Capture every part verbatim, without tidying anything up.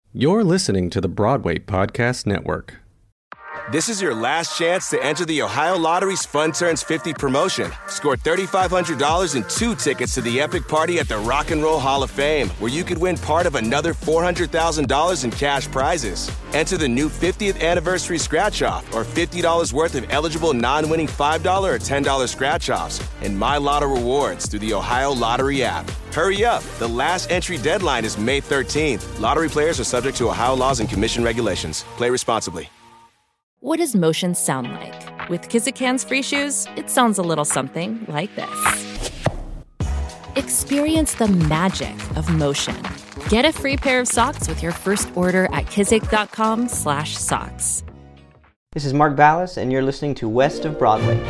You're listening to the Broadway Podcast Network. This is your last chance to enter the Ohio Lottery's Fun Turns fifty promotion. Score three thousand five hundred dollars and two tickets to the epic party at the Rock and Roll Hall of Fame, where you could win part of another four hundred thousand dollars in cash prizes. Enter the new fiftieth anniversary scratch-off or fifty dollars worth of eligible non-winning five dollars or ten dollars scratch-offs and My Lotto rewards through the Ohio Lottery app. Hurry up. The last entry deadline is May thirteenth. Lottery players are subject to Ohio laws and commission regulations. Play responsibly. What does motion sound like? With Kizikans free shoes, it sounds a little something like this. Experience the magic of motion. Get a free pair of socks with your first order at kizik.com slash socks. This is Mark Ballas, and you're listening to West of Broadway.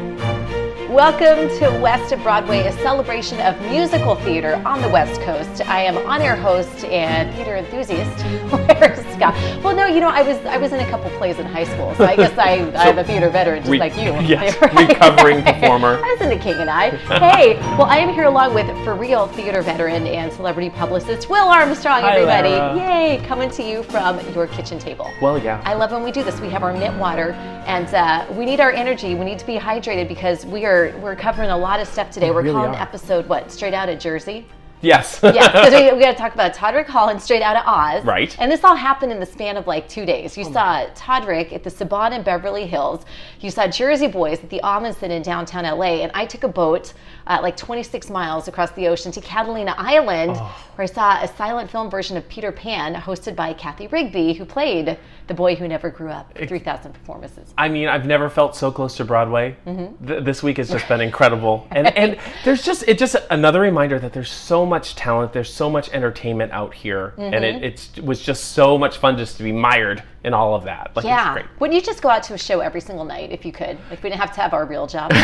Welcome to West of Broadway, a celebration of musical theater on the West Coast. I am on-air host and theater enthusiast. Where's Scott? Well, no, you know, I was I was in a couple plays in high school, so I guess I, so I'm a theater veteran, just re- like you. Yes, right? Recovering performer. I was in the King and I. Hey, well, I am here along with, for real, theater veteran and celebrity publicist Will Armstrong, Hi, everybody. Lara. Yay, coming to you from your kitchen table. Well, yeah. I love when we do this. We have our mint water, and uh, we need our energy. We need to be hydrated because we are We're covering a lot of stuff today. We We're really calling are. episode, what, Straight Outta Jersey? Yes. Yeah, because we, we got to talk about Todrick Hall and Straight Outta Oz. Right. And this all happened in the span of like two days. You oh saw Todrick at the Saban in Beverly Hills. You saw Jersey Boys at the Amundsen in downtown L A. And I took a boat uh, like twenty-six miles across the ocean to Catalina Island, oh. where I saw a silent film version of Peter Pan hosted by Kathy Rigby, who played the boy who never grew up. three thousand performances. I mean, I've never felt so close to Broadway. Mm-hmm. Th- this week has just been incredible. And and there's just, it's just another reminder that there's so much talent, there's so much entertainment out here. Mm-hmm. And it it's, it was just so much fun just to be mired in all of that. Like, yeah. It's great. Wouldn't you just go out to a show every single night if you could? Like, we didn't have to have our real job.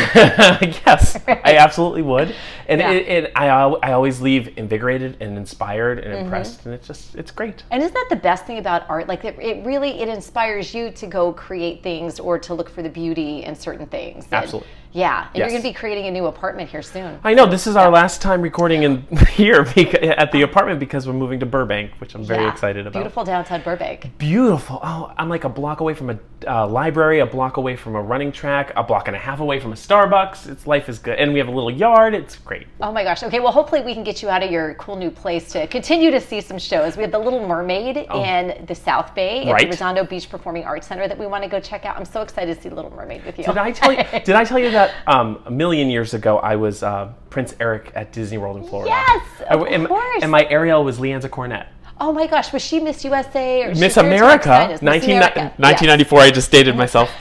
Yes, right. I absolutely would. And yeah. it, it, I, I always leave invigorated and inspired and mm-hmm. impressed. And it's just, it's great. And isn't that the best thing about art? Like, it, it really, it inspires you to go create things or to look for the beauty in certain things. Absolutely. And, yeah, and yes. you're going to be creating a new apartment here soon. I know, this is our last time recording in here at the apartment because we're moving to Burbank, which I'm very yeah. excited about. Beautiful downtown Burbank. Beautiful. Oh, I'm like a block away from a uh, library, a block away from a running track, a block and a half away from a Starbucks. It's life is good. And we have a little yard. It's great. Oh my gosh. Okay, well, hopefully we can get you out of your cool new place to continue to see some shows. We have the Little Mermaid oh. in the South Bay at right. the Redondo Beach Performing Arts Center that we want to go check out. I'm so excited to see Little Mermaid with you. Did I tell you, did I tell you that um, a million years ago I was uh, Prince Eric at Disney World in Florida? Yes, of I, and, course. And my Ariel was Leanza Cornett. Oh my gosh, was she Miss U S A? Or Miss America, nineteen ninety-four, yes. I just dated myself.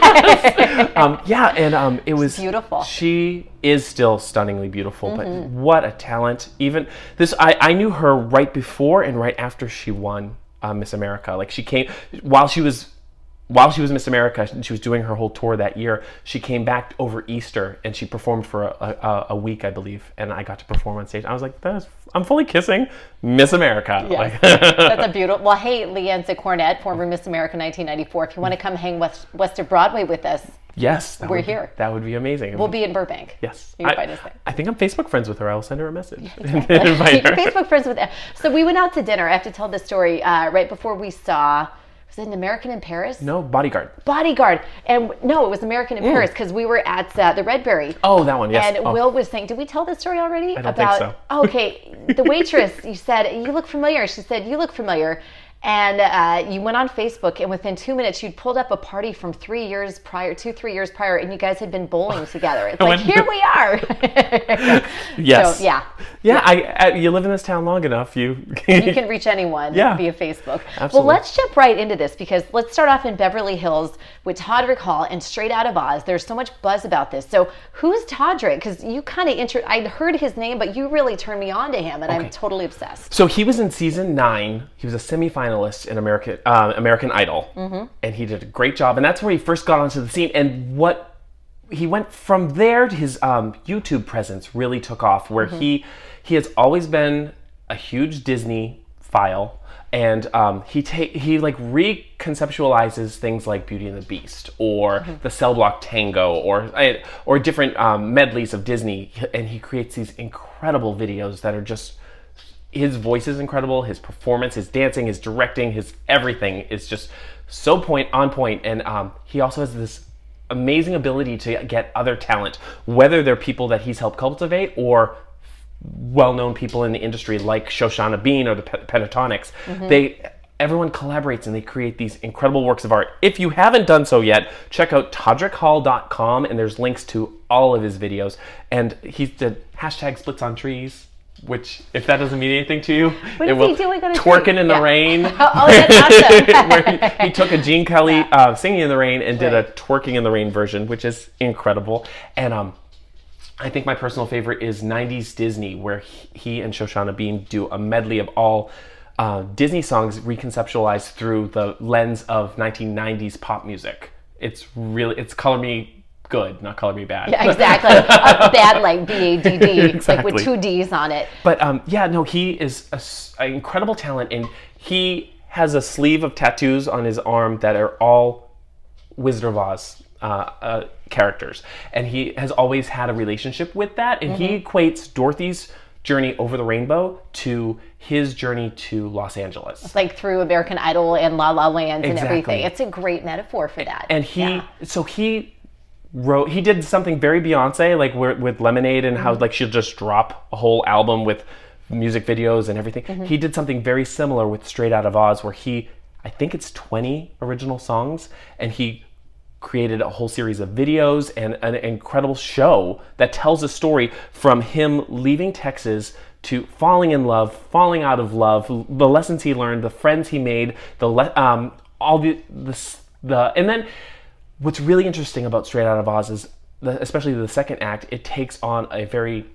um, yeah, and um, it was She's beautiful. She is still stunningly beautiful, mm-hmm. but what a talent. Even this, I, I knew her right before and right after she won uh, Miss America. Like she came, while she was While she was Miss America, she was doing her whole tour that year, she came back over Easter and she performed for a, a, a week, I believe, and I got to perform on stage. I was like, That's, I'm fully kissing Miss America. Yes. Like, that's a beautiful, well, hey, Leanza Cornett, former Miss America nineteen ninety-four, if you want to come hang west, west of Broadway with us, yes, we're would, here. That would be amazing. We'll be in Burbank. Yes. You can I, find us there. I think I'm Facebook friends with her. I will send her a message. Exactly. and invite her. Facebook friends with her. So we went out to dinner. I have to tell this story uh, right before we saw, was it an American in Paris? No, Bodyguard. Bodyguard. And no, it was American in mm. Paris because we were at uh, the Redberry. Oh, that one, yes. And oh. Will was saying, did we tell this story already? I don't About, think so. Oh, okay, the waitress, you said, you look familiar. She said, you look familiar. And uh, you went on Facebook, and within two minutes, you'd pulled up a party from three years prior, two, three years prior, and you guys had been bowling together. It's like, here we are. Yes. So, yeah. Yeah, I, I, you live in this town long enough, you... you can reach anyone yeah. via Facebook. Absolutely. Well, let's jump right into this, because let's start off in Beverly Hills with Todrick Hall and Straight Outta Oz. There's so much buzz about this. So who's Todrick? Because you kind of, inter- I'd heard his name, but you really turned me on to him, and okay. I'm totally obsessed. So he was in season nine. He was a semifinalist in American uh, American Idol, mm-hmm. and he did a great job. And that's where he first got onto the scene. And what he went from there to his um, YouTube presence really took off, where mm-hmm. he he has always been a huge Disney file, and um, he ta- he like reconceptualizes things like Beauty and the Beast or mm-hmm. the Cell Block Tango or or different um, medleys of Disney, and he creates these incredible videos that are just his voice is incredible, his performance, his dancing, his directing, his everything is just so point on point. And um, he also has this amazing ability to get other talent, whether they're people that he's helped cultivate or well-known people in the industry like Shoshana Bean or the Pentatonics. Mm-hmm. They everyone collaborates and they create these incredible works of art. If you haven't done so yet, check out todrick hall dot com and there's links to all of his videos. And he did hashtag splits on trees, which, if that doesn't mean anything to you, what it is will he doing on a twerking tree? in the Yeah. rain. Oh, oh, that's awesome. Where he, he took a Gene Kelly Yeah. uh, singing in the rain and did Right. a twerking in the rain version, which is incredible. And um, I think my personal favorite is nineties Disney, where he, he and Shoshana Bean do a medley of all uh, Disney songs reconceptualized through the lens of nineteen nineties pop music. It's really, it's Color Me Good, not Color Me Bad. Yeah, exactly. uh, bad like B A D D, Exactly. like with two D's on it. But um, yeah, no, he is an incredible talent, and he has a sleeve of tattoos on his arm that are all Wizard of Oz uh, uh, characters, and he has always had a relationship with that, and mm-hmm. he equates Dorothy's journey over the rainbow to his journey to Los Angeles. It's like through American Idol and La La Land and Exactly. everything. It's a great metaphor for that. And he, yeah. so he wrote, he did something very Beyonce, like where, with Lemonade, and mm-hmm. how like she'll just drop a whole album with music videos and everything. Mm-hmm. He did something very similar with Straight Out of Oz, where he, I think it's twenty original songs, and he created a whole series of videos and an incredible show that tells a story from him leaving Texas to falling in love, falling out of love, the lessons he learned, the friends he made, the le- um, all the, the the and then what's really interesting about Straight Out of Oz is, the, especially the second act, it takes on a very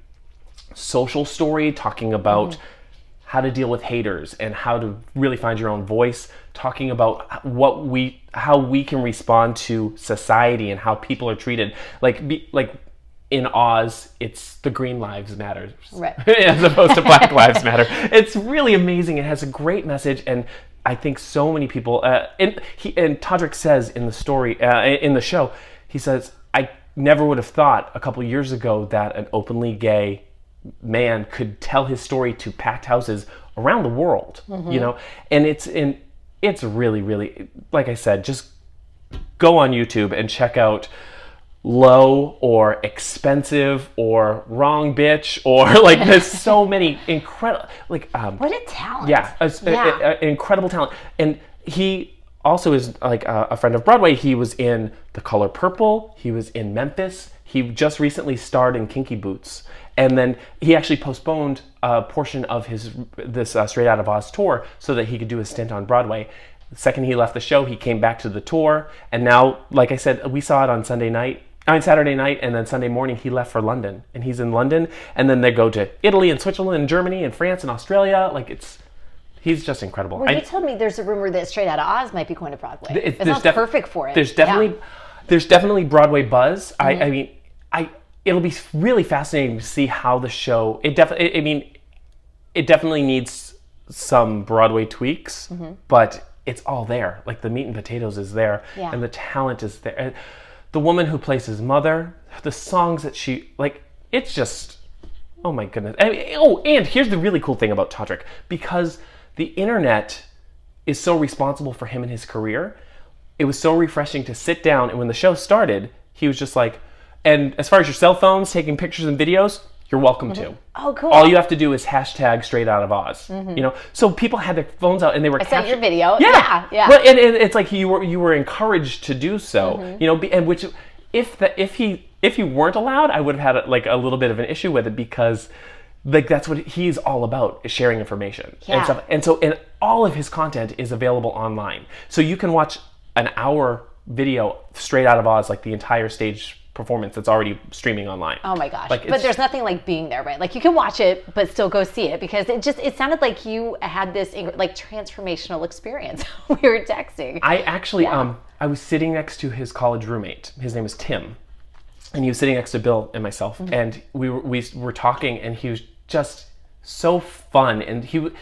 social story, talking about mm-hmm. how to deal with haters and how to really find your own voice, talking about what we, how we can respond to society and how people are treated. Like, be, like in Oz, it's the Green Lives Matter, right. as opposed to Black Lives Matter. It's really amazing. It has a great message, and I think so many people. Uh, and he and Todrick says in the story, uh, in the show, he says, "I never would have thought a couple years ago that an openly gay man could tell his story to packed houses around the world." Mm-hmm. You know, and it's in it's really, really, like I said, just go on YouTube and check out Low or Expensive or Wrong Bitch, or like there's so many incredible, like um, what a talent. Yeah, a, yeah. A, a, a incredible talent. And he also is like a, a friend of Broadway. He was in The Color Purple. He was in Memphis. He just recently starred in Kinky Boots. And then he actually postponed a portion of his this uh, Straight Out of Oz tour so that he could do a stint on Broadway. The second he left the show, he came back to the tour. And now, like I said, we saw it on Sunday night, on Saturday night, and then Sunday morning he left for London. And he's in London. And then they go to Italy and Switzerland and Germany and France and Australia. Like it's, he's just incredible. Well, you I, told me there's a rumor that Straight Out of Oz might be going to Broadway. It, it's not def- perfect for it. There's definitely, yeah. there's definitely Broadway buzz. Mm-hmm. I, I mean, I. It'll be really fascinating to see how the show. It definitely. I mean, it definitely needs some Broadway tweaks, mm-hmm. but it's all there. Like the meat and potatoes is there, yeah. and the talent is there. And the woman who plays his mother, the songs that she like, it's just, oh my goodness. I mean, oh, and here's the really cool thing about Todrick, because the internet is so responsible for him and his career. It was so refreshing to sit down, and when the show started, he was just like. And as far as your cell phones, taking pictures and videos, you're welcome mm-hmm. to. Oh, cool. All you have to do is hashtag Straight Out of Oz. Mm-hmm. You know, so people had their phones out and they were. I capturing sent your video. Yeah, yeah. yeah. Well, and, and it's like you were you were encouraged to do so. Mm-hmm. You know, and which if the if he if you weren't allowed, I would have had like a little bit of an issue with it, because like that's what he's all about, is sharing information yeah. and stuff. And so, and all of his content is available online, so you can watch an hour video Straight Out of Oz, like the entire stage performance that's already streaming online. Oh my gosh. Like, but there's nothing like being there, right? Like you can watch it, but still go see it, because it just, it sounded like you had this like transformational experience. We were texting. I actually, yeah. um, I was sitting next to his college roommate. His name is Tim. And he was sitting next to Bill and myself. Mm-hmm. And we were, we were talking, and he was just so fun. And he,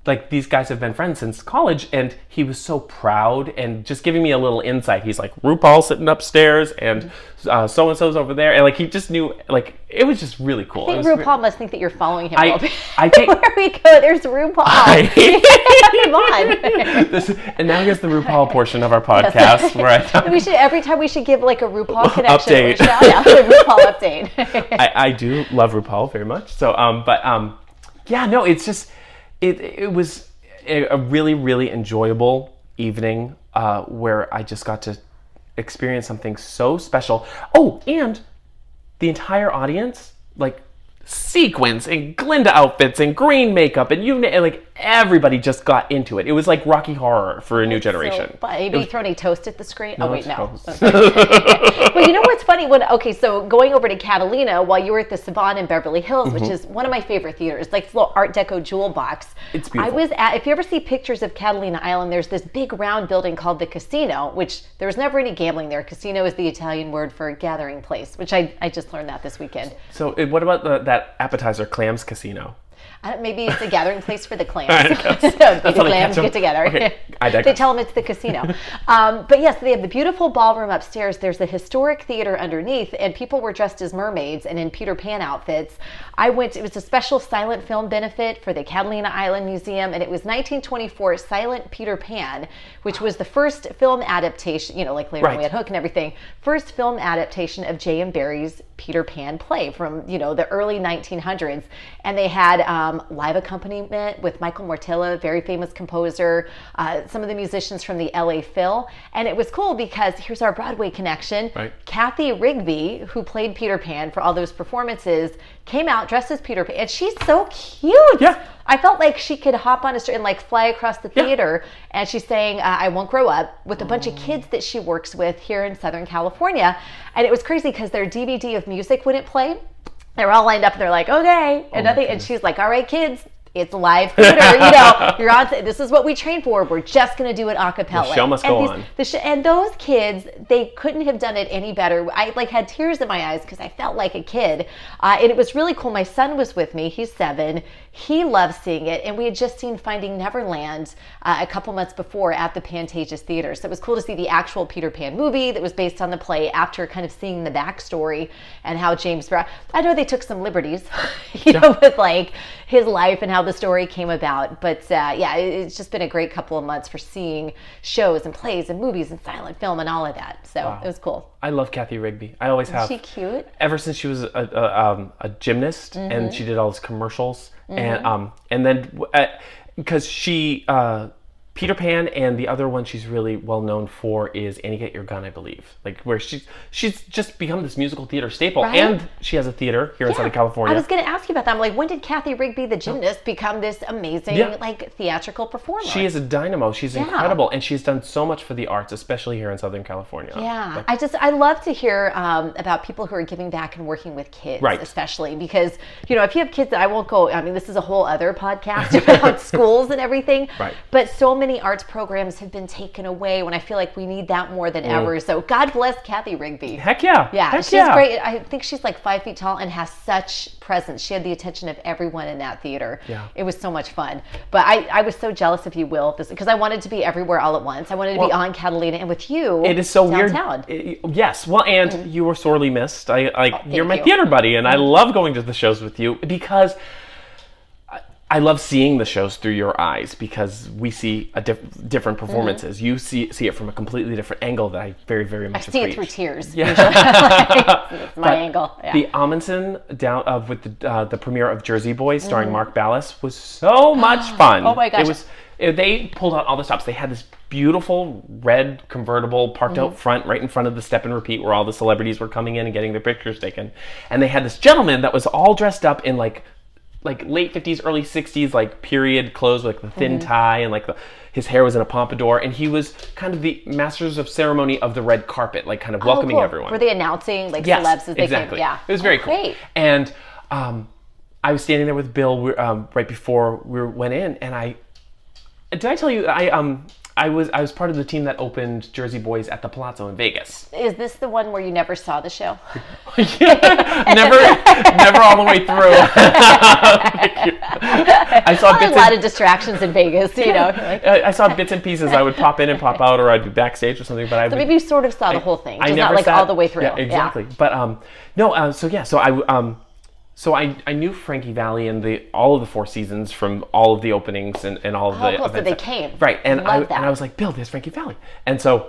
like these guys have been friends since college, and he was so proud and just giving me a little insight. He's like, RuPaul's sitting upstairs and uh, so-and-so's over there. And like, he just knew, like, it was just really cool. I think it was RuPaul re- must think that you're following him. I- a little bit. I take- Where we go, there's RuPaul. I- Come on. This, and now here's the RuPaul portion of our podcast where I thought, We should, every time we should give like a RuPaul connection or Update. shout out, a RuPaul update. I, I do love RuPaul very much. So, um, but um, yeah, no, it's just, it, it was a, a really, really enjoyable evening uh, where I just got to experience something so special. Oh, and the entire audience, like, sequins and Glinda outfits and green makeup and you na- like everybody just got into it. It was like Rocky Horror for a new generation. So, but maybe throwing a toast at the screen? No, oh, wait, no. toast. Okay. Well, you know what's funny? When Okay, so going over to Catalina while you were at the Savant in Beverly Hills, Mm-hmm. which is one of my favorite theaters, like this little Art Deco jewel box. It's beautiful. I was at, if you ever see pictures of Catalina Island, there's this big round building called the Casino, which there was never any gambling there. Casino is the Italian word for gathering place, which I, I just learned that this weekend. So uh, what about the, that appetizer, Clams Casino? I don't, maybe it's a gathering place for the clams. I the guess. That's how they clams catch 'em. get together. Okay, I digress. They tell them it's the casino. um, but yes, they have the beautiful ballroom upstairs. There's a historic theater underneath, and people were dressed as mermaids and in Peter Pan outfits. I went, it was a special silent film benefit for the Catalina Island Museum, and it was nineteen twenty-four Silent Peter Pan, which was the first film adaptation, you know, like later Right. on we had Hook and everything, first film adaptation of J M Barrie's Peter Pan play from, you know, the early nineteen hundreds. And they had um, live accompaniment with Michael Mortilla, very famous composer, uh, some of the musicians from the L A Phil. And it was cool because here's our Broadway connection. Right. Kathy Rigby, who played Peter Pan for all those performances, came out dressed as Peter Pan. And she's so cute. Yeah. I felt like she could hop on a street and like fly across the Yeah. theater. And she's saying, uh, I won't grow up, with a bunch of kids that she works with here in Southern California. And it was crazy because their D V D of music wouldn't play. They were all lined up and they're like, okay. And Oh nothing. And she's like, all right, kids, it's live theater. You know, you're on. This is what we train for. We're just going to do it a cappella. The show must and go these, on. The sh- and those kids, they couldn't have done it any better. I like had tears in my eyes because I felt like a kid. Uh, and it was really cool. My son was with me. He's seven. He loves seeing it. And we had just seen Finding Neverland uh, a couple months before at the Pantages Theater. So it was cool to see the actual Peter Pan movie that was based on the play after kind of seeing the backstory and how James Brown, I know they took some liberties, you know, with like his life and how the story came about. But uh, yeah, it, it's just been a great couple of months for seeing shows and plays and movies and silent film and all of that. So Wow. it was cool. I love Kathy Rigby. I always have. Is she cute? Ever since she was a, a, um, a gymnast and she did all those commercials. And um, and then, because she, uh, Peter Pan and the other one she's really well known for is Annie Get Your Gun, I believe. Like where she's she's just become this musical theater staple. Right? And she has a theater here in Southern California. I was going to ask you about that. I'm like, when did Kathy Rigby, the gymnast, become this amazing Yeah. like theatrical performer? She is a dynamo. She's Yeah. incredible. And she's done so much for the arts, especially here in Southern California. Yeah, Like, I just I love to hear um, about people who are giving back and working with kids, Right. especially because you know if you have kids, I won't go. I mean, this is a whole other podcast about schools and everything. Right. But so many arts programs have been taken away when I feel like we need that more than ever. So God bless Kathy Rigby. heck yeah. Yeah, Heck she's yeah. great. I think she's like five feet tall and has such presence. She had the attention of everyone in that theater. Yeah. It was so much fun. But I, I was so jealous of you, Will, because I wanted to be everywhere all at once. I wanted to be Well, on Catalina and with you. It is so downtown. weird. It- yes. Well, and you were sorely missed. I like you're my you. theater buddy, and I love going to the shows with you because I, I love seeing the shows through your eyes because we see a diff- different performances. You see see it from a completely different angle that I very very I much see it appreciate. through tears. Yeah. It's my But angle. Yeah. The Amundsen down of with the uh, the premiere of Jersey Boys starring Mark Ballas was so much fun. Oh my gosh. It was. It, they pulled out all the stops. They had this beautiful red convertible parked Mm-hmm. out front, right in front of the Step and Repeat, where all the celebrities were coming in and getting their pictures taken. And they had this gentleman that was all dressed up in like like late fifties, early sixties, like period clothes with like the thin Mm-hmm. tie and like the, his hair was in a pompadour, and he was kind of the masters of ceremony of the red carpet, like kind of welcoming Oh, cool. everyone. Were they announcing like Yes, celebs as they exactly. came? Yeah. It was very Oh, cool. Great. And um, I was standing there with Bill we- um, right before we went in, and I did I tell you I um I was I was part of the team that opened Jersey Boys at the Palazzo in Vegas. Is this the one where you never saw the show? never, never all the way through. I saw Well, bits a lot and, of distractions in Vegas, you know. Like, I I saw bits and pieces. I would pop in and pop out, or I'd be backstage or something. But I so would, maybe you sort of saw the whole thing, I just never not like sat- all the way through. Yeah, exactly. But um, no. Uh, so yeah. So I um, so I I knew Frankie Valli and the all of the Four Seasons from all of the openings and, and all of Oh, the cool. So events. they came. Right. And I Love that. and I was like, Bill, there's Frankie Valli. And so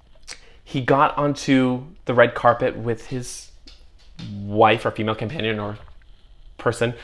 he got onto the red carpet with his wife or female companion or person.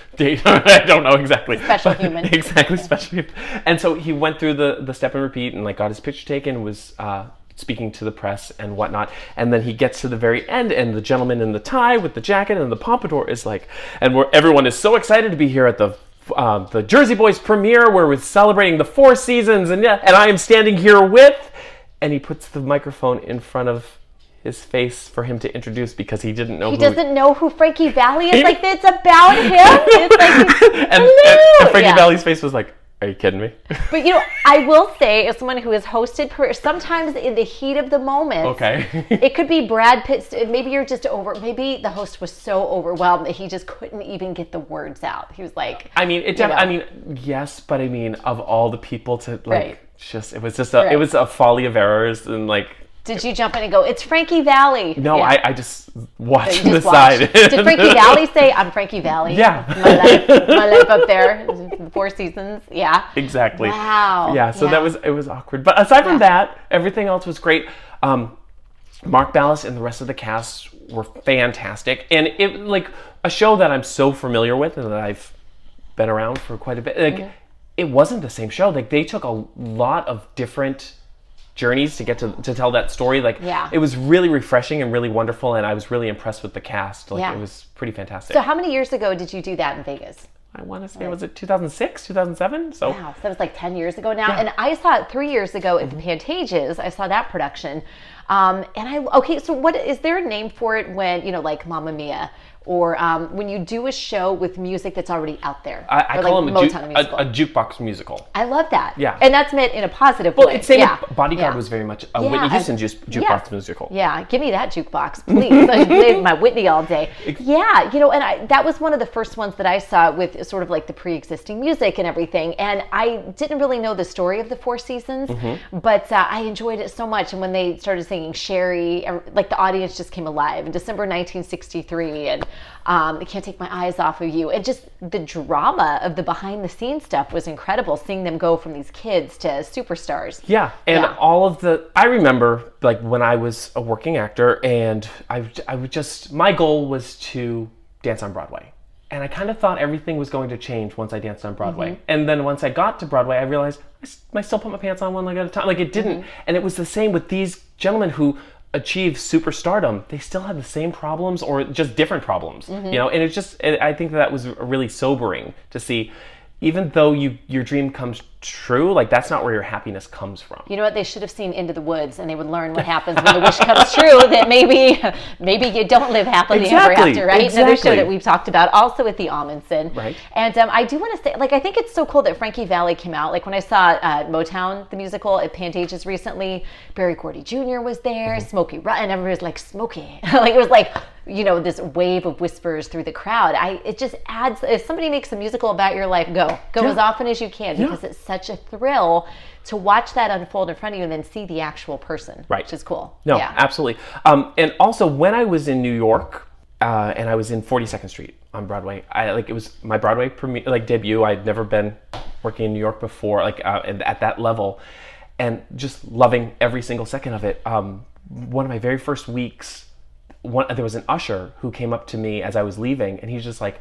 I don't know exactly. Special human. Exactly, special human. And so he went through the, the step and repeat and like got his picture taken, was uh, speaking to the press and whatnot. And then he gets to the very end and the gentleman in the tie with the jacket and the pompadour is like, and where everyone is so excited to be here at the uh, the Jersey Boys premiere where we're celebrating the Four Seasons and yeah, and I am standing here with, and he puts the microphone in front of his face for him to introduce because he didn't know He who doesn't know who Frankie Valli is. He- Like, it's about him. It's like, and, and, hello. and Frankie Yeah. Valli's face was like, are you kidding me? But you know, I will say, as someone who has hosted, per- sometimes in the heat of the moment, Okay. it could be Brad Pitt. Maybe you're just over. Maybe the host was so overwhelmed that he just couldn't even get the words out. He was like, I mean, it. You Def- know. I mean, yes, but I mean, of all the people to like, Right. just it was just a Right. it was a folly of errors and like. did you jump in and go, it's Frankie Valli? No, Yeah. I, I just watched You from the just watched. side. Did Frankie Valli say, I'm Frankie Valli? Yeah. My life, my life up there, Four Seasons. Yeah. Exactly. Wow. Yeah. So Yeah. that was it was awkward, but aside from Yeah. that, everything else was great. Um, Mark Ballas and the rest of the cast were fantastic, and it like a show that I'm so familiar with and that I've been around for quite a bit. Like, Mm-hmm. it wasn't the same show. Like they took a lot of different journeys to get to to tell that story. Like Yeah. it was really refreshing and really wonderful, and I was really impressed with the cast. Like Yeah. it was pretty fantastic. So how many years ago did you do that in Vegas? I want to say was it two thousand six, two thousand seven? So Wow, so that was like ten years ago now. And I saw it three years ago at the Pantages. I saw that production. Um, and I, okay, so what, is there a name for it when, you know, like Mamma Mia, or um, when you do a show with music that's already out there? I, I Or call like them a, ju- Motown a, musical. a jukebox musical. I love that. Yeah. And that's meant in a positive Well, way. it's same yeah. with Bodyguard Yeah. was very much a Yeah, Whitney I- Houston ju- jukebox yeah. musical. Yeah, give me that jukebox, please. I play my Whitney all day. Yeah, you know, and I, that was one of the first ones that I saw with sort of like the pre-existing music and everything. And I didn't really know the story of the Four Seasons, Mm-hmm. but uh, I enjoyed it so much. And when they started singing Sherry, uh, like the audience just came alive. In December nineteen sixty-three, and um, I Can't Take My Eyes Off of You. And just the drama of the behind-the-scenes stuff was incredible, seeing them go from these kids to superstars. Yeah, and Yeah. all of the I remember like when I was a working actor, and I I would just my goal was to dance on Broadway, and I kind of thought everything was going to change once I danced on Broadway, Mm-hmm. and then once I got to Broadway, I realized I, s- I still put my pants on one leg at a time. Like it didn't, Mm-hmm. and it was the same with these gentlemen who achieved superstardom. They still had the same problems or just different problems, Mm-hmm. you know. And it's just it, I think that was really sobering to see. Even though you your dream comes true, like that's not where your happiness comes from. You know what? They should have seen Into the Woods, and they would learn what happens when the wish comes true. That maybe, maybe you don't live happily ever Exactly, after, right? Another show exactly. that we've talked about, also at the Amundsen. Right. And um, I do want to say, like, I think it's so cool that Frankie Valli came out. Like when I saw uh, Motown, the musical at Pantages recently, Berry Gordy Junior was there, Mm-hmm. Smokey Rutten. Everybody was like, Smokey. Like it was like, you know, this wave of whispers through the crowd. I it just adds. If somebody makes a musical about your life, go go Yeah. as often as you can, because Yeah. it's such a thrill to watch that unfold in front of you and then see the actual person, Right. which is cool. No, yeah. absolutely. Um, and also, when I was in New York, uh, and I was in forty-second Street on Broadway, I like it was my Broadway premiere, like debut. I'd never been working in New York before, like uh, and at that level, and just loving every single second of it. Um, one of my very first weeks, one, there was an usher who came up to me as I was leaving, and he's just like,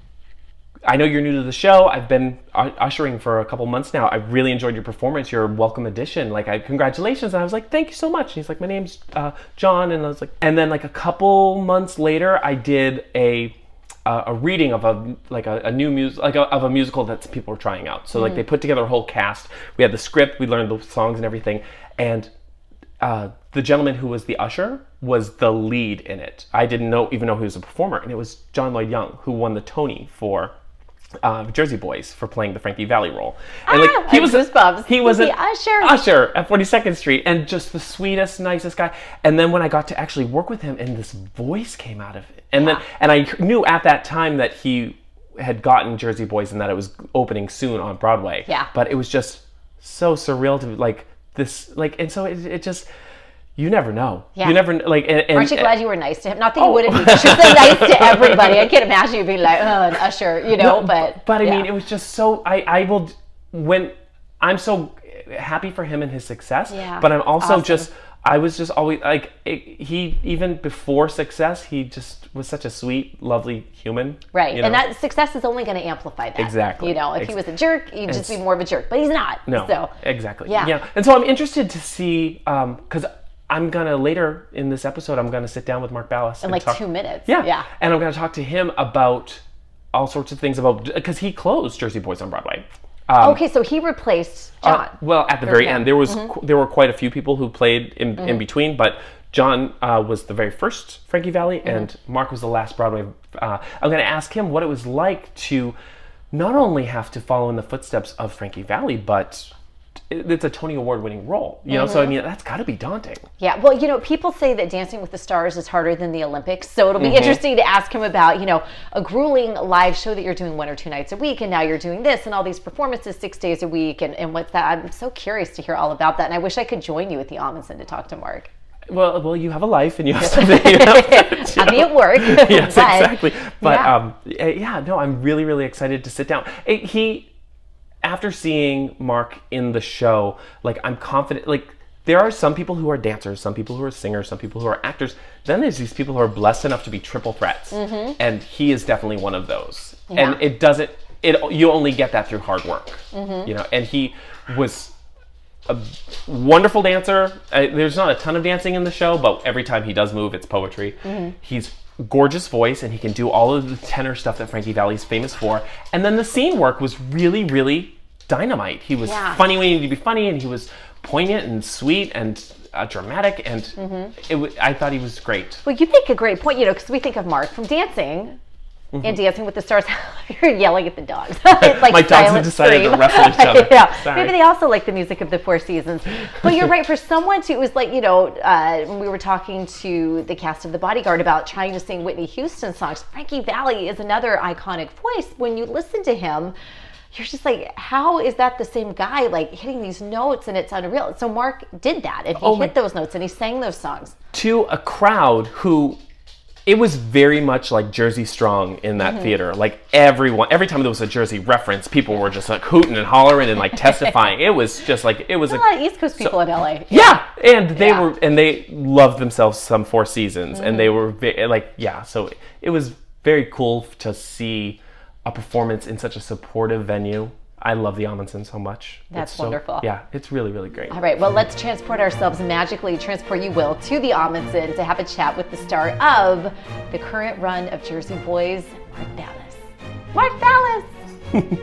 I know you're new to the show. I've been u- ushering for a couple months now. I really enjoyed your performance. You're a welcome addition. Like, I congratulations. And I was like, thank you so much. And he's like, my name's uh, John. And I was like, and then like a couple months later, I did a uh, a reading of a like a, a new music like a, of a musical that people were trying out. So like they put together a whole cast. We had the script. We learned the songs and everything. And uh, the gentleman who was the usher was the lead in it. I didn't know even know he was a performer, and it was John Lloyd Young who won the Tony for uh, Jersey Boys for playing the Frankie Valli role. And like Ah, he I was goosebumps. he was He's an the usher. usher at forty-second Street, and just the sweetest, nicest guy. And then when I got to actually work with him, and this voice came out of it, and then and I knew at that time that he had gotten Jersey Boys and that it was opening soon on Broadway. Yeah. But it was just so surreal to like this, like, and so it, it just. You never know. Yeah. You never like. And, and, Aren't you glad you were nice to him? Not that you Oh. wouldn't be. You should say nice to everybody. I can't imagine you being like, oh, an usher, you know. No, but but I yeah. mean, it was just so. I I will when I'm so happy for him and his success. Yeah, But I'm also awesome. just. I was just always like it, he even before success he just was such a sweet, lovely human. Right, you and know? that success is only going to amplify that. Exactly. You know, if Ex- he was a jerk, he'd just be It's- more of a jerk. But he's not. No, So exactly. Yeah. Yeah. And so I'm interested to see because I'm gonna later in this episode I'm gonna sit down with Mark Ballas in like two minutes. Yeah. Yeah. And I'm gonna talk to him about all sorts of things about because he closed Jersey Boys on Broadway. Um, Okay, so he replaced John. Uh, well, at the very him. end, there was Mm-hmm. qu- there were quite a few people who played in, in between, but John uh, was the very first Frankie Valli, Mm-hmm. and Mark was the last Broadway. Uh, I'm going to ask him what it was like to not only have to follow in the footsteps of Frankie Valli, but it- it's a Tony Award winning role. You know, so I Mm-hmm. mean that's got to be daunting. Yeah, well, you know, people say that Dancing with the Stars is harder than the Olympics, so it'll be Mm-hmm. interesting to ask him about, you know, a grueling live show that you're doing one or two nights a week, and now you're doing this and all these performances six days a week, and, and what's that? I'm so curious to hear all about that, and I wish I could join you at the Amundsen to talk to Mark. Well, well, you have a life and you have something. You have, I'll be at work. yes, but, exactly. But yeah. um, uh, yeah, no, I'm really, really excited to sit down. Uh, He, after seeing Mark in the show, like I'm confident. Like there are some people who are dancers, some people who are singers, some people who are actors. Then there's these people who are blessed enough to be triple threats, and he is definitely one of those. Yeah. And it doesn't. It you only get that through hard work. You know, and he was a wonderful dancer. Uh, there's not a ton of dancing in the show, but every time he does move, it's poetry. He's gorgeous voice, and he can do all of the tenor stuff that Frankie Valli's famous for. And then the scene work was really, really dynamite. He was Yeah. funny when he needed to be funny, and he was poignant and sweet and uh, dramatic. And it w- I thought he was great. Well, you make a great point, you know, because we think of Mark from dancing. And Dancing with the Stars, you're yelling at the dogs. It's like My dogs have silent decided to scream. wrestle each other. Yeah, Sorry. maybe they also like the music of the Four Seasons. But you're right. For someone to, it was like, you know, uh, when we were talking to the cast of The Bodyguard about trying to sing Whitney Houston songs, Frankie Valli is another iconic voice. When you listen to him, you're just like, how is that the same guy, like hitting these notes, and it's unreal. So Mark did that, and he Oh my- hit those notes, and he sang those songs. To a crowd who it was very much like Jersey Strong in that Mm-hmm. theater. Like everyone, every time there was a Jersey reference, people were just like hooting and hollering and like testifying. It was just like it was A a, lot of East Coast people in L A. yeah, and they Yeah. were and they loved themselves some Four Seasons, Mm-hmm. and they were ve- like yeah. So it was very cool to see a performance in such a supportive venue. I love the Amundsen so much. That's It's so- wonderful. Yeah, it's really really great. All right, well, let's transport ourselves magically, transport you will, to the Amundsen to have a chat with the star of the current run of Jersey Boys, Mark Ballas. Mark Ballas!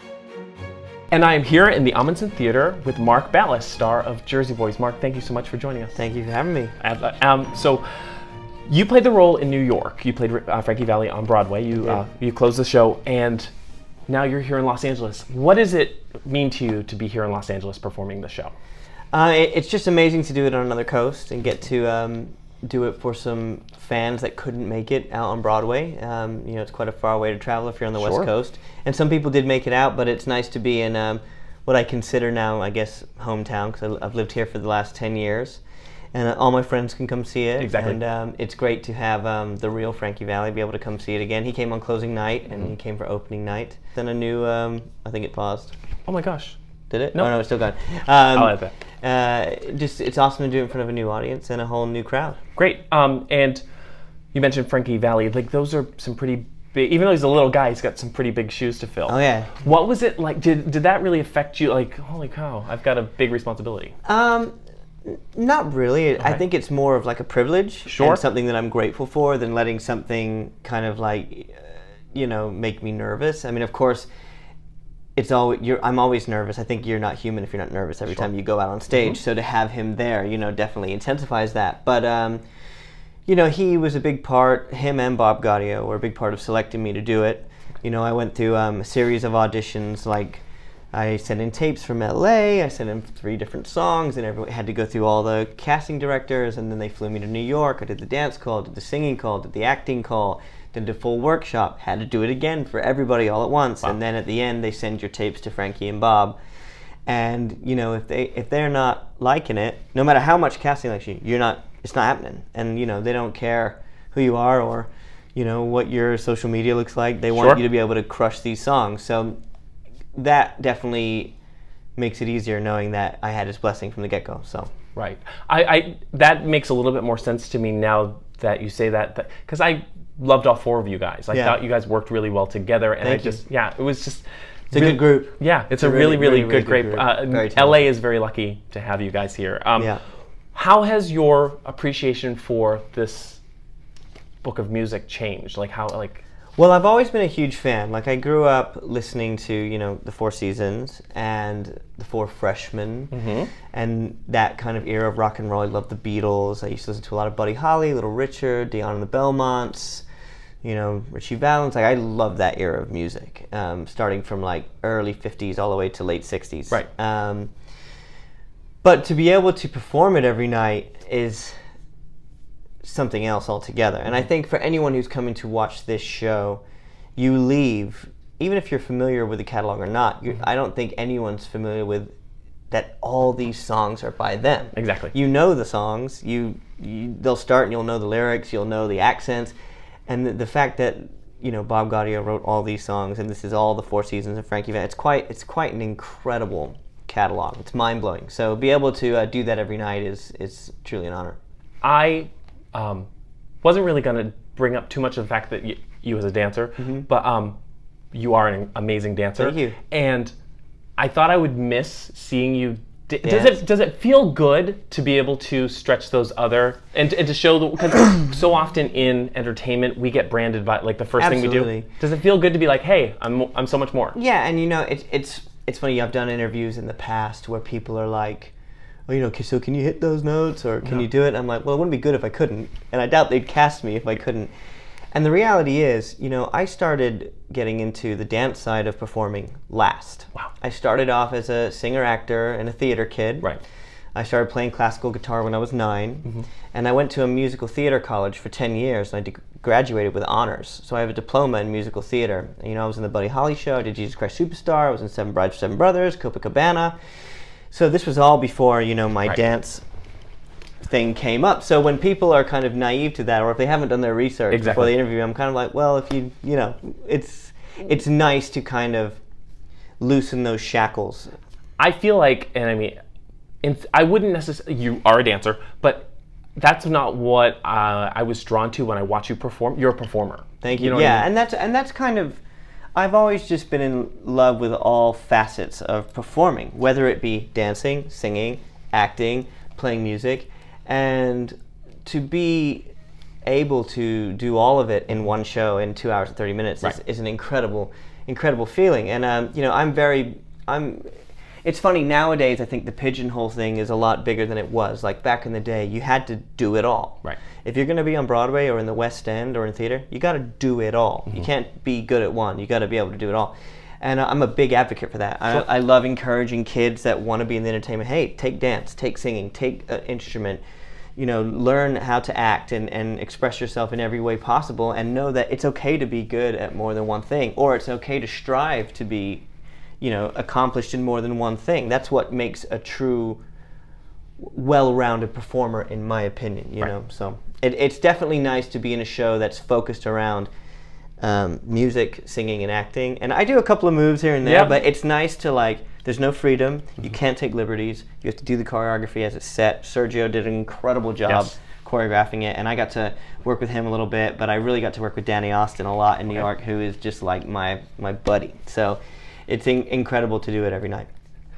And I am here in the Amundsen Theater with Mark Ballas, star of Jersey Boys. Mark, thank you so much for joining us. Thank you for having me. Um, so, you played the role in New York. You played uh, Frankie Valli on Broadway. You uh, you closed the show, and now you're here in Los Angeles. What does it mean to you to be here in Los Angeles performing the show? Uh, it, it's just amazing to do it on another coast and get to um, do it for some fans that couldn't make it out on Broadway. Um, you know, it's quite a far way to travel if you're on the Sure. West Coast. And some people did make it out, but it's nice to be in um, what I consider now, I guess, hometown, because I've lived here for the last ten years. And uh, all my friends can come see it. Exactly. And um, it's great to have um, the real Frankie Valli be able to come see it again. He came on closing night, and he came for opening night. Then a new, um, I think it paused. Oh my gosh. Did it? No. Oh, no, it's still gone. Um, I'll add that. Uh, just, it's awesome to do it in front of a new audience and a whole new crowd. Great. Um, and you mentioned Frankie Valli. Like, those are some pretty big, even though he's a little guy, he's got some pretty big shoes to fill. Oh, yeah. What was it like? Did, did that really affect you? Like, holy cow, I've got a big responsibility. Um, n- not really. I Okay. think it's more of like a privilege Sure. and something that I'm grateful for than letting something kind of like, uh, you know, make me nervous. I mean, of course, it's all you're. I'm always nervous. I think you're not human if you're not nervous every time you go out on stage. So to have him there, you know, definitely intensifies that. But um, you know, he was a big part. Him and Bob Gaudio were a big part of selecting me to do it. You know, I went through um, a series of auditions. Like, I sent in tapes from L A. I sent in three different songs, and everyone had to go through all the casting directors. And then they flew me to New York. I did the dance call, did the singing call, did the acting call, did the full workshop. Had to do it again for everybody all at once. Wow. And then at the end, they send your tapes to Frankie and Bob. And you know, if they if they're not liking it, no matter how much casting likes you, you're not. It's not happening. And you know, they don't care who you are or, you know, what your social media looks like. They want Sure. you to be able to crush these songs. So that definitely makes it easier knowing that I had his blessing from the get-go. So Right. I, I that makes a little bit more sense to me now that you say that, because I loved all four of you guys. I Yeah. thought you guys worked really well together, and Thank I you. just yeah, it was just it's a good group. Yeah, it's, a a really, really, really, really, good, really great. good group. Uh, Very L A talented. is very lucky to have you guys here. Um, Yeah. How has your appreciation for this book of music changed? Like how like. Well, I've always been a huge fan. Like, I grew up listening to, you know, the Four Seasons and the Four Freshmen, Mm-hmm. and that kind of era of rock and roll. I loved the Beatles. I used to listen to a lot of Buddy Holly, Little Richard, Dion and the Belmonts, you know, Richie Valens. Like, I love that era of music, um, starting from like early fifties all the way to late sixties. Right. Um, but to be able to perform it every night is something else altogether. And I think for anyone who's coming to watch this show, you leave, even if you're familiar with the catalog or not, you, I don't think anyone's familiar with that all these songs are by them. Exactly. You know the songs, you, you they'll start and you'll know the lyrics, you'll know the accents, and the, the fact that, you know, Bob Gaudio wrote all these songs, and this is all the Four Seasons of Frankie Van, it's quite, it's quite an incredible catalog. It's mind-blowing. So be able to uh, do that every night is, is truly an honor. I um, wasn't really going to bring up too much of the fact that you, you as a dancer, but um, you are an amazing dancer. Thank you. And I thought I would miss seeing you. D- does Dance. it does it feel good to be able to stretch those other and, and to show the, because so often in entertainment we get branded by like the first thing we Absolutely. do. Does it feel good to be like, hey, I'm I'm so much more? Yeah, and you know, it, it's it's funny. I've done interviews in the past where people are like, "Oh, you know, so can you hit those notes, or can Yeah. you do it?" And I'm like, "Well, it wouldn't be good if I couldn't," and I doubt they'd cast me if I couldn't. And the reality is, you know, I started getting into the dance side of performing last. Wow. I started off as a singer-actor and a theater kid. Right. I started playing classical guitar when I was nine, Mm-hmm. and I went to a musical theater college for ten years, and I de- graduated with honors. So I have a diploma in musical theater. And, you know, I was in the Buddy Holly show, I did Jesus Christ Superstar, I was in Seven Brides for Seven Brothers, Copacabana. So this was all before, you know, my Right. dance thing came up. So when people are kind of naive to that, or if they haven't done their research Exactly. before they interview, I'm kind of like, well, if you, you know, it's it's nice to kind of loosen those shackles. I feel like, and I mean, in, I wouldn't necessarily, you are a dancer, but that's not what uh, I was drawn to when I watch you perform. You're a performer. Thank you. know what I yeah, mean? and that's and that's kind of, I've always just been in love with all facets of performing, whether it be dancing, singing, acting, playing music, and to be able to do all of it in one show in two hours and thirty minutes Right. is, is an incredible, incredible feeling. And um, you know, I'm very, I'm. It's funny nowadays. I think the pigeonhole thing is a lot bigger than it was. Like back in the day, you had to do it all. Right. If you're going to be on Broadway or in the West End or in theater, you got to do it all. Mm-hmm. You can't be good at one. You got to be able to do it all. And uh, I'm a big advocate for that. I, Sure. I love encouraging kids that want to be in the entertainment. Hey, take dance, take singing, take an instrument. You know, learn how to act and, and express yourself in every way possible, and know that it's okay to be good at more than one thing, or it's okay to strive to be, you know, accomplished in more than one thing. That's what makes a true, well-rounded performer, in my opinion. You Right. know, so it, it's definitely nice to be in a show that's focused around um, music, singing, and acting. And I do a couple of moves here and there, Yeah. but it's nice to like. There's no freedom. You can't take liberties. You have to do the choreography as it's set. Sergio did an incredible job Yes. choreographing it, and I got to work with him a little bit, but I really got to work with Danny Austin a lot in New Okay. York, who is just like my my buddy. So it's in- incredible to do it every night.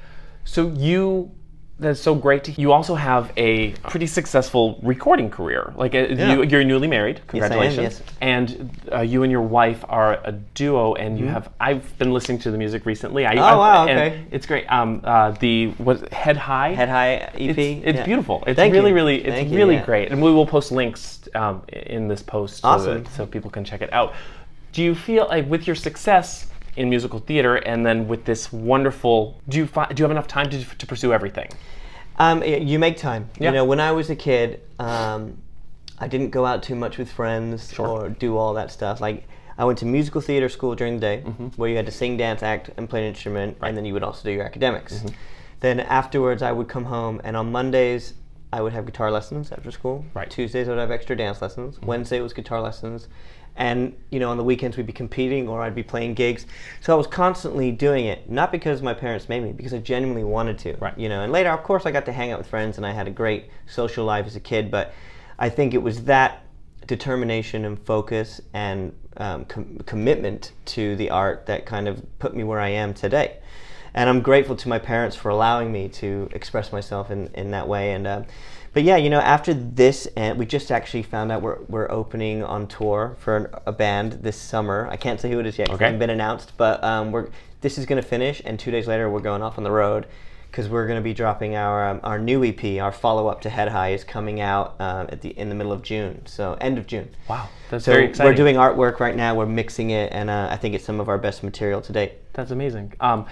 So you, that's so great. To, you also have a pretty successful recording career. Like uh, Yeah. you, you're newly married. Yes, I am, Congratulations. yes. And uh, you and your wife are a duo, and you have. I've been listening to the music recently. I, Oh, I- wow, and okay. It's great. Um, uh, the what Head High. Head High E P. It's, it's Yeah. beautiful. It's Thank really, you. really, it's Thank you, really yeah. great. And we will post links um, in this post so, Awesome. that, so people can check it out. do you feel like with your success in musical theater and then with this wonderful, do you find, do you have enough time to, to pursue everything? Um, you make time. Yeah. You know, when I was a kid, um, I didn't go out too much with friends Sure. or do all that stuff. Like, I went to musical theater school during the day, Mm-hmm. where you had to sing, dance, act, and play an instrument, Right. and then you would also do your academics. Mm-hmm. Then afterwards, I would come home, and on Mondays, I would have guitar lessons after school. Right. Tuesdays, I would have extra dance lessons. Mm-hmm. Wednesday was guitar lessons. And, you know, on the weekends, we'd be competing or I'd be playing gigs. So I was constantly doing it, not because my parents made me, because I genuinely wanted to. Right. You know, and later, of course, I got to hang out with friends and I had a great social life as a kid. But I think it was that determination and focus and um, com- commitment to the art that kind of put me where I am today. And I'm grateful to my parents for allowing me to express myself in, in that way. And uh, but yeah, you know, after this, and we just actually found out we're we're opening on tour for an, a band this summer. I can't say who it is yet, 'cause Okay. it hasn't been announced. But um, we're this is going to finish, and two days later we're going off on the road because we're going to be dropping our um, our new E P. Our follow up to Head High is coming out um, at the in the middle of June, so end of June. Wow, that's So very exciting. we're doing artwork right now. We're mixing it, and uh, I think it's some of our best material to date. That's amazing. Um,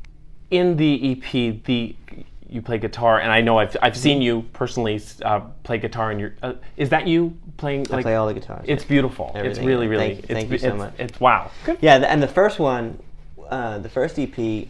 in the E P, the you play guitar, and I know I've I've seen you personally uh, play guitar. And your uh, is that you playing? I like, play all the guitars. It's yeah. beautiful. It's Everything. really, really. Thank- it's, thank you so it's, much. It's wow. Good. Yeah, the, and the first one, uh, the first E P,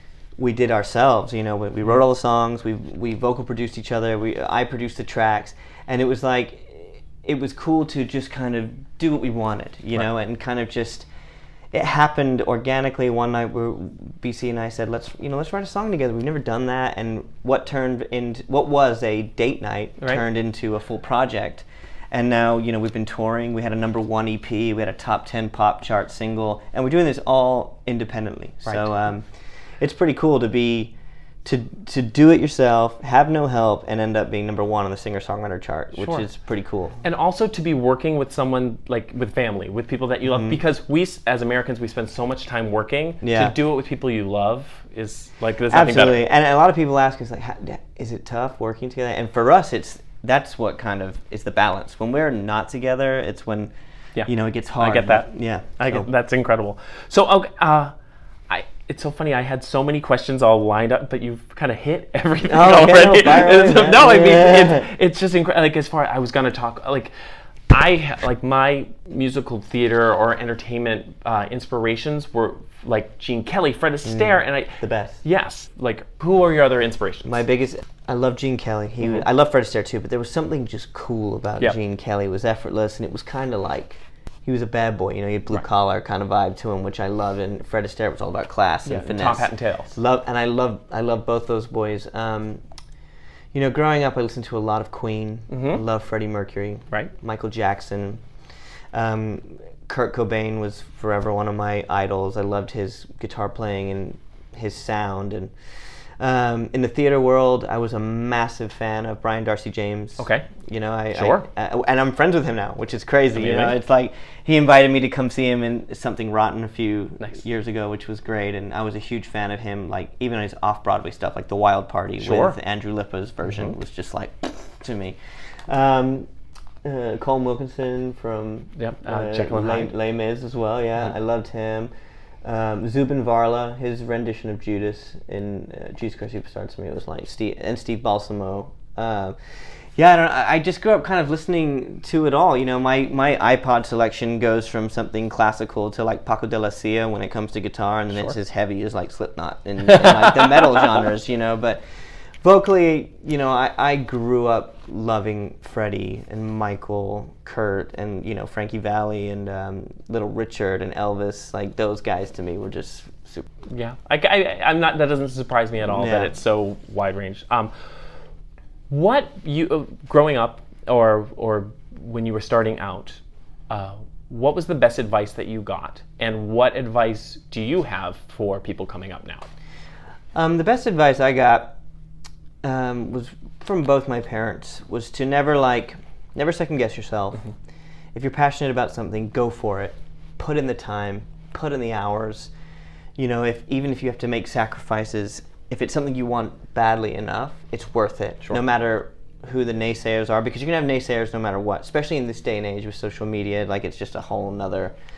we did ourselves. You know, we, we wrote all the songs. We we vocal produced each other. We I produced the tracks, and it was like, it was cool to just kind of do what we wanted. You Right. know, and kind of just. It happened organically one night where B C and I said, let's you know let's write a song together. We've never done that, and what turned into what was a date night Right. turned into a full project. And now, you know, we've been touring. We had a number one E P. We had a top ten pop chart single, and we're doing this all independently. Right. So um, it's pretty cool to be to to do it yourself, have no help, and end up being number one on the singer-songwriter chart, which Sure. is pretty cool. And also to be working with someone like with family, with people that you love, because we s- as Americans we spend so much time working. Yeah. To do it with people you love is like there's nothing Absolutely, better. and a lot of people ask us like, how, is it tough working together? And for us, it's that's what kind of is the balance. When we're not together, it's when Yeah. you know it gets hard. I get that. Yeah, I so- get that's incredible. So okay, uh, I it's so funny. I had so many questions all lined up, but you've kind of hit everything Oh, okay, already. no, fire away, It's- man. no, I mean Yeah. it's, it's just incredible. Like as far I was gonna talk like. I ha- like my musical theater or entertainment uh, inspirations were like Gene Kelly, Fred Astaire, and I. the best. Yes, like who are your other inspirations? My biggest, I love Gene Kelly. He, Mhm. I love Fred Astaire too, but there was something just cool about Yep. Gene Kelly. It was effortless, and it was kind of like he was a bad boy. You know, he had blue Right. collar kind of vibe to him, which I loved. And Fred Astaire was all about class Yeah, and finesse. top hat and tails. Love, and I love, I love both those boys. Um, you know, growing up, I listened to a lot of Queen. Mhm. I love Freddie Mercury. Right. Michael Jackson. Um, Kurt Cobain was forever one of my idols. I loved his guitar playing and his sound. And um, in the theater world, I was a massive fan of Brian Darcy James. Okay. You know, I, Sure. I, I and I'm friends with him now, which is crazy. You know, Amazing. it's like he invited me to come see him in Something Rotten a few Nice. years ago, which was great. And I was a huge fan of him. Like even his off-Broadway stuff, like The Wild Party Sure. with Andrew Lippa's version, Mhm. was just like to me. Um, uh, Colm Wilkinson from Yep, uh, Jekyll and Les, Hyde. Les Mis as well. Yeah, Mhm. I loved him. Um, Zubin Varla, his rendition of Judas in uh, Jesus Christ Superstar, to me was like Steve and Steve Balsamo. Um, yeah, I, don't, I I just grew up kind of listening to it all. You know, my, my iPod selection goes from something classical to like Paco de la Cia when it comes to guitar, and then it's Sure. as heavy as like Slipknot and, and like the metal genres. You know, but vocally, you know, I, I grew up loving Freddie and Michael, Kurt, and, you know, Frankie Valli and um, Little Richard and Elvis. Like, those guys to me were just super. Yeah, I, I, I'm not. That doesn't surprise me at all that Yeah. it's so wide range. Um, what you uh, growing up, or or when you were starting out, uh, what was the best advice that you got, and what advice do you have for people coming up now? Um, the best advice I got um, was from both my parents, was to never, like, never second guess yourself. Mm-hmm. If you're passionate about something, go for it. Put in the time, put in the hours. You know, if even if you have to make sacrifices, if it's something you want badly enough, it's worth it. Sure. No matter who the naysayers are, because you're gonna have naysayers no matter what, especially in this day and age with social media. Like, it's just a whole nother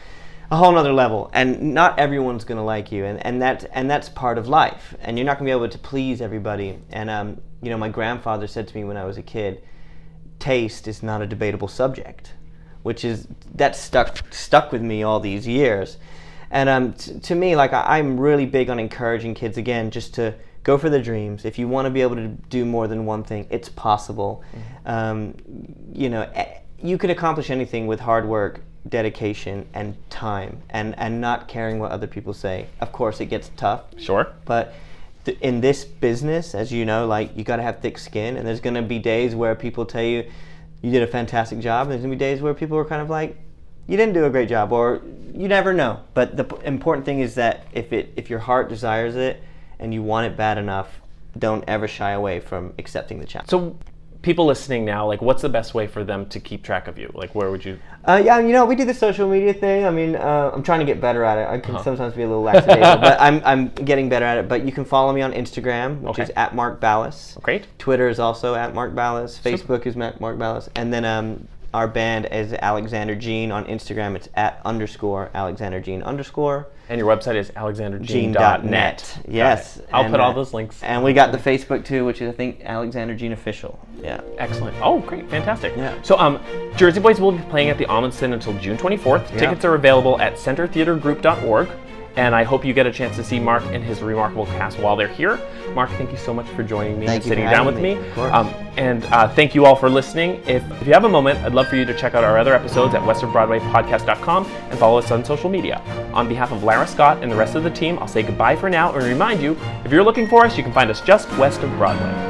a whole nother level, and not everyone's going to like you, and, and that and that's part of life, and you're not going to be able to please everybody. And um, you know, my grandfather said to me when I was a kid, taste is not a debatable subject, which is that stuck stuck with me all these years. And um, t- to me, like I, I'm really big on encouraging kids again, just to go for their dreams. If you want to be able to do more than one thing, it's possible. Mm-hmm. Um, you know, you can accomplish anything with hard work, dedication, and time, and, and not caring what other people say. Of course, it gets tough. Sure. But th- in this business, as you know, like you got to have thick skin, and there's going to be days where people tell you you did a fantastic job, and there's going to be days where people are kind of like, you didn't do a great job, or you never know. But the p- important thing is that if it if your heart desires it and you want it bad enough, don't ever shy away from accepting the challenge. So people listening now, like, what's the best way for them to keep track of you? Like, where would you? Uh, yeah, you know, we do the social media thing. I mean, uh, I'm trying to get better at it. I can uh-huh. sometimes be a little lackadaisical, but I'm I'm getting better at it. But you can follow me on Instagram, which okay. is at Mark Ballas. Great. Twitter is also at Mark Ballas. Facebook Super. is Mark Ballas. And then um, our band is Alexander Jean on Instagram. It's at underscore Alexander Jean underscore. And your website is alexander jean dot net. Yes. I'll and, put all uh, those links. And we got the Facebook too, which is I think Alexander Jean Official. Yeah. Excellent. Oh, great. Fantastic. Yeah. So um, Jersey Boys will be playing at the Amundsen until June twenty-fourth. Yeah. Tickets are available at center theater group dot org. And I hope you get a chance to see Mark and his remarkable cast while they're here. Mark, thank you so much for joining me thank and sitting down with me. me. Of course. Um, and uh, thank you all for listening. If, if you have a moment, I'd love for you to check out our other episodes at west of broadway podcast dot com and follow us on social media. On behalf of Lara Scott and the rest of the team, I'll say goodbye for now and remind you, if you're looking for us, you can find us just west of Broadway.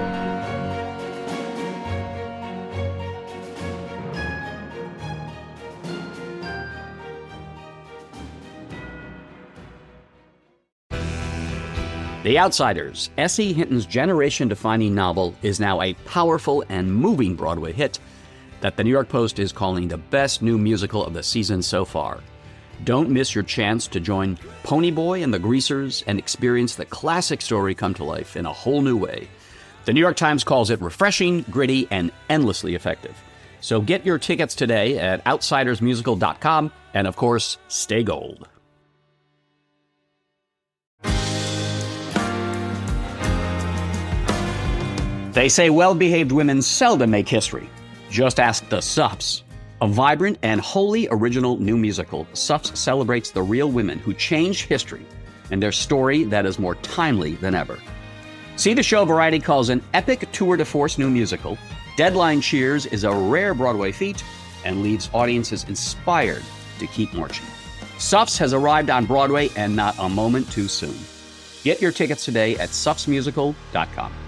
The Outsiders, S E Hinton's generation-defining novel, is now a powerful and moving Broadway hit that the New York Post is calling the best new musical of the season so far. Don't miss your chance to join Ponyboy and the Greasers and experience the classic story come to life in a whole new way. The New York Times calls it refreshing, gritty, and endlessly effective. So get your tickets today at outsiders musical dot com, and of course, stay gold. They say well-behaved women seldom make history. Just ask the Suffs. A vibrant and wholly original new musical, Suffs celebrates the real women who changed history and their story that is more timely than ever. See the show Variety calls an epic tour de force new musical. Deadline cheers is a rare Broadway feat and leaves audiences inspired to keep marching. Suffs has arrived on Broadway, and not a moment too soon. Get your tickets today at suffs musical dot com.